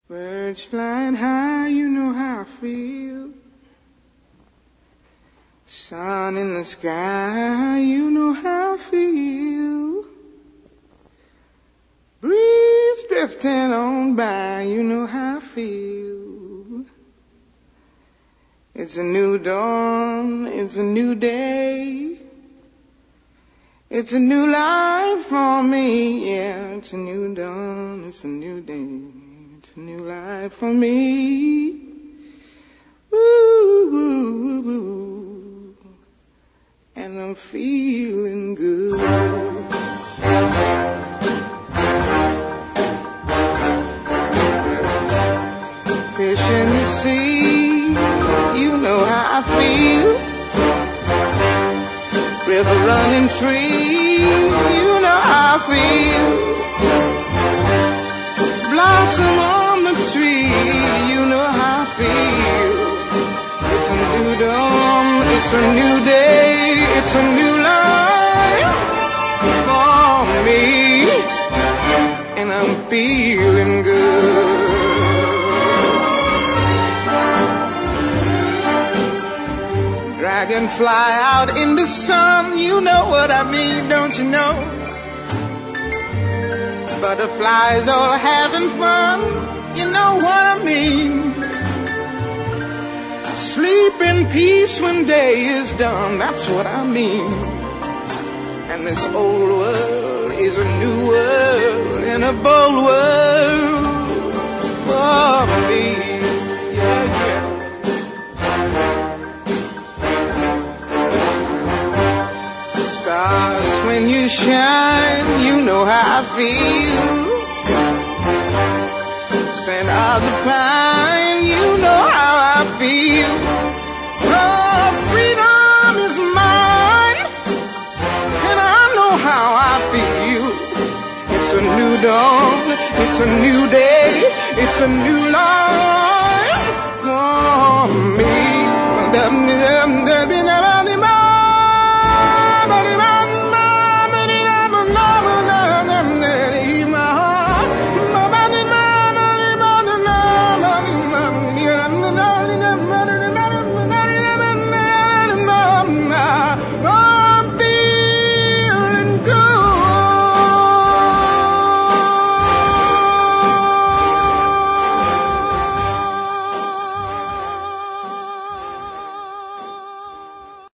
Birds flying high, you know how I feel. Sun in the sky, you know how I feel. Breeze drifting on by, you know how I feel. It's a new dawn, it's a new day. It's a new life for me, yeah. It's a new dawn, it's a new day. It's a new life for me. Woo, woo, woo. And I'm feeling good. Fish in the sea, you know how I feel. River running free, you know how I feel. Blossom on the tree, you know how I feel. It's a new dawn, it's a new day, it's a new life for me, and I'm feeling good. Dragonfly out in the sun, you know what I mean, don't you know? Butterflies all having fun, you know what I mean. Sleep in peace when day is done, that's what I mean. And this old world is a new world, and a bold world for me. Yeah, yeah. Stars, when you shine, you know how I feel. Scent of the pine, you know how I feel. Oh, freedom is mine, and I know how I feel. It's a new dawn, it's a new day, it's a new life